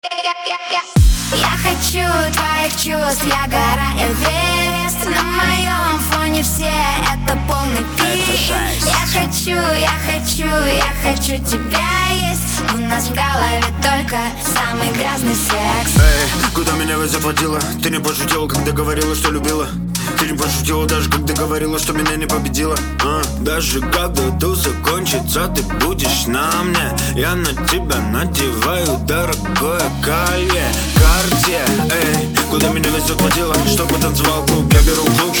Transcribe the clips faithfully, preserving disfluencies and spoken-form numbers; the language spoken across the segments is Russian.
Я хочу твоих чувств, я гора Эверест. На моем фоне все это полный пиздец. Я хочу, я хочу, я хочу тебя есть. У нас в голове только самый грязный секс. Эй, куда меня вы заплатила? Ты не пошутила, когда говорила, что любила. Ты не пошутила даже, когда говорила, что меня не победила. а? Даже когда туса кончится, ты будешь на мне. Я на тебя надеваю дорогое колье Cartier. Эй, куда меня весь заплатила? Чтобы танцевал клуб, я беру клуб.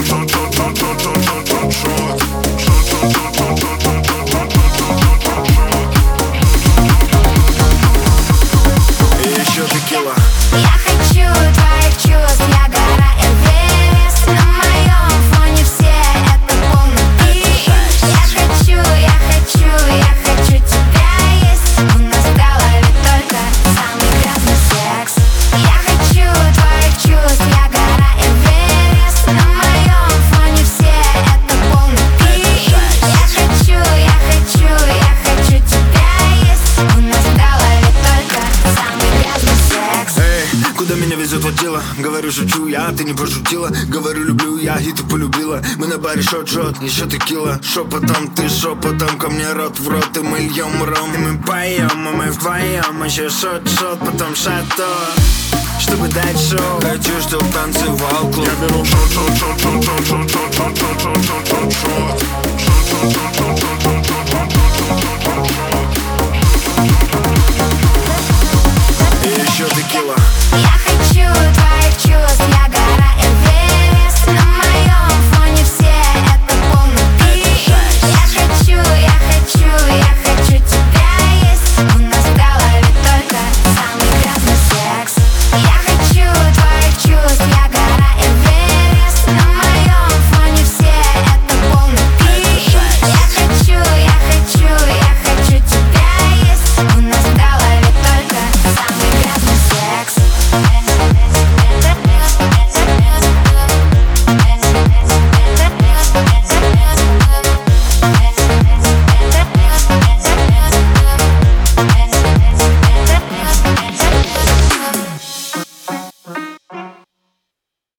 И еще текила. Я хочу твоих чувств, я гора Эверест. На моем фоне все это полный пиздец. Я хочу, я хочу, я хочу тебя есть. У нас в голове только самый грязный секс. Я хочу твоих чувств, я гора Эверест. На моем фоне все это полный пиздец. Я хочу, я хочу, я хочу тебя есть. У нас в голове только самый грязный секс. Эй, куда меня везет платила? Говорю, шучу я, ты не пошутила. Говорю, люблю я, и ты полюбила. Мы на баре шот-шот, еще текила. Шепотом, ты шепотом, ко мне рот в рот. И мы льем ром, и мы поем, и мы вдвоем. Еще шот-шот, потом шато, чтобы дать шоу. Хочу, чтоб танцевал клуб. Я беру шот, шот, шот, шот, шот, шот, шот, шот, шот, шот, шот, шот, шот, шот, шот, шот, шот,